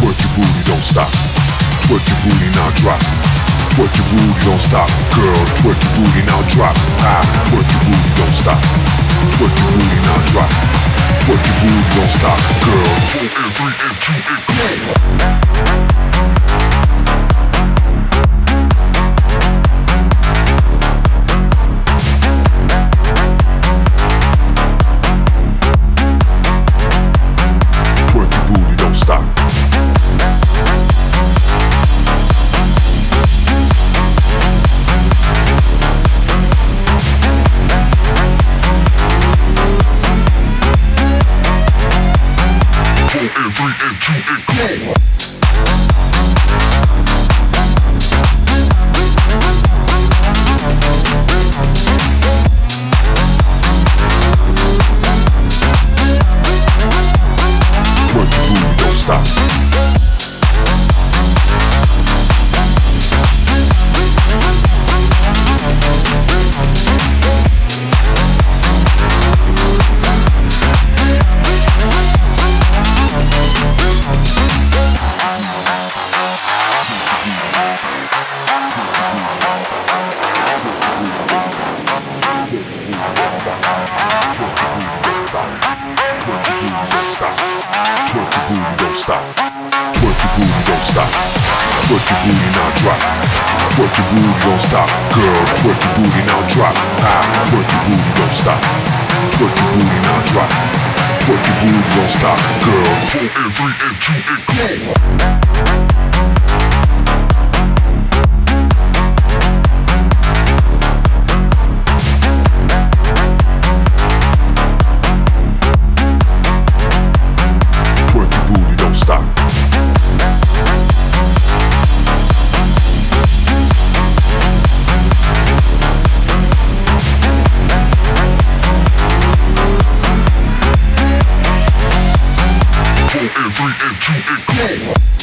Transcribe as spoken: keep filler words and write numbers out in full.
Twerk your booty, don't stop. Twerk your booty, now drop. Twerk your booty, don't stop, girl. Twerk your booty, now drop. Ah, twerk your booty, don't stop. Twerk your booty, now drop. Twerk your booty, don't stop, girl. Four and three and two and go. Stop. Twerk your booty, don't stop. Twerk your booty, now drop. Twerk your booty, don't stop, girl. Twerk your booty, now drop. Ah, twerk your booty, don't stop. Twerk your booty, now drop. Twerk your booty, don't stop, girl. Four and three and two and go. Three and two and go.